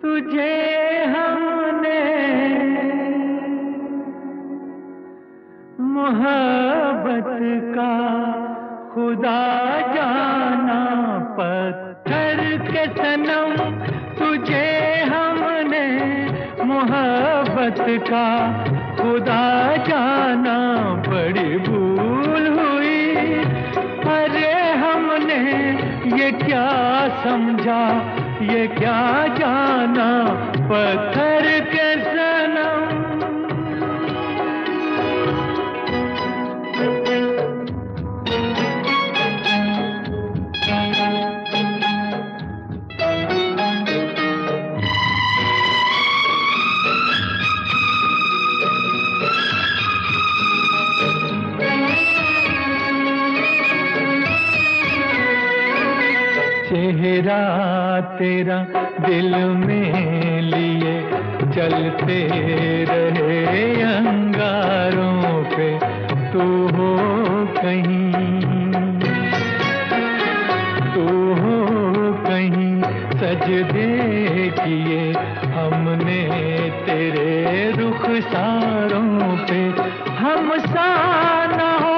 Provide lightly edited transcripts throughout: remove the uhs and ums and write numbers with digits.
तुझे हमने मोहब्बत का खुदा जाना, पत्थर के सनम तुझे हमने मोहब्बत का खुदा जाना। बड़ी भूल हुई, अरे हमने ये क्या समझा, ये क्या जाना, पत्थर के सनम। चेहरा तेरा दिल में लिए चलते रहे अंगारों पे, तू हो कहीं, तू हो कहीं। सजदे किए हमने तेरे रुखसारों पे, हम सा न हो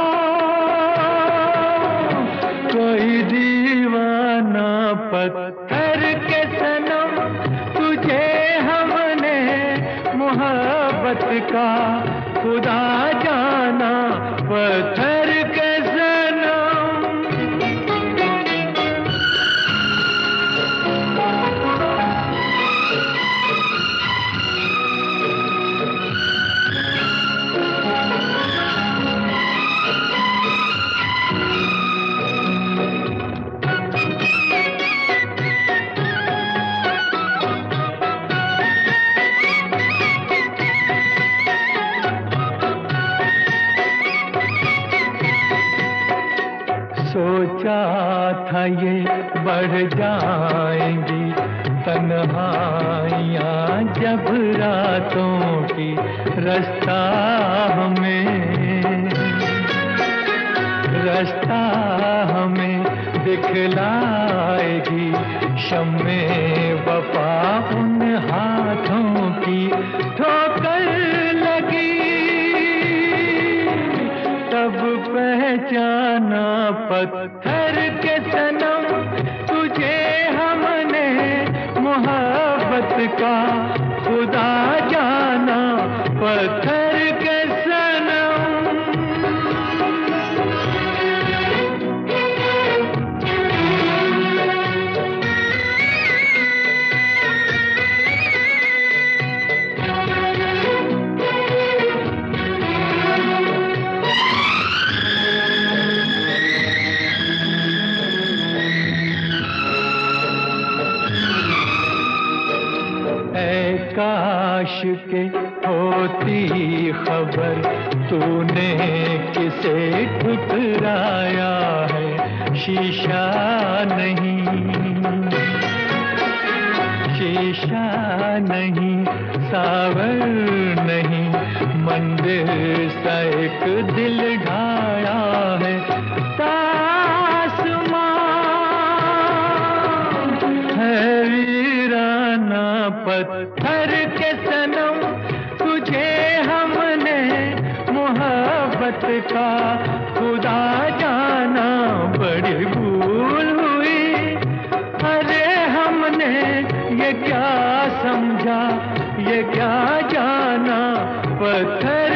कोई दीवाना, पत्थर के सनम तुझे हमने मोहब्बत का खुदा जाना, पत्थर के सनम। सोचा था ये बढ़ जाएंगी तन्हाइयाँ जब रातों की, रास्ता हमें दिखलाएगी शम्मे वफा उन हाथों की। ठोकर लगी तब पहचाना, पत्थर के सनम तुझे हमने मोहब्बत का खुदा जाना, पत्थर के सनम। काश के होती खबर तूने किसे ठुकराया है, शीशा नहीं, सावर नहीं, मंदिर सा एक दिल ढाया है। पत्थर के सनम तुझे हमने मोहब्बत का खुदा जाना। बड़ी भूल हुई, अरे हमने ये क्या समझा, ये क्या जाना, पत्थर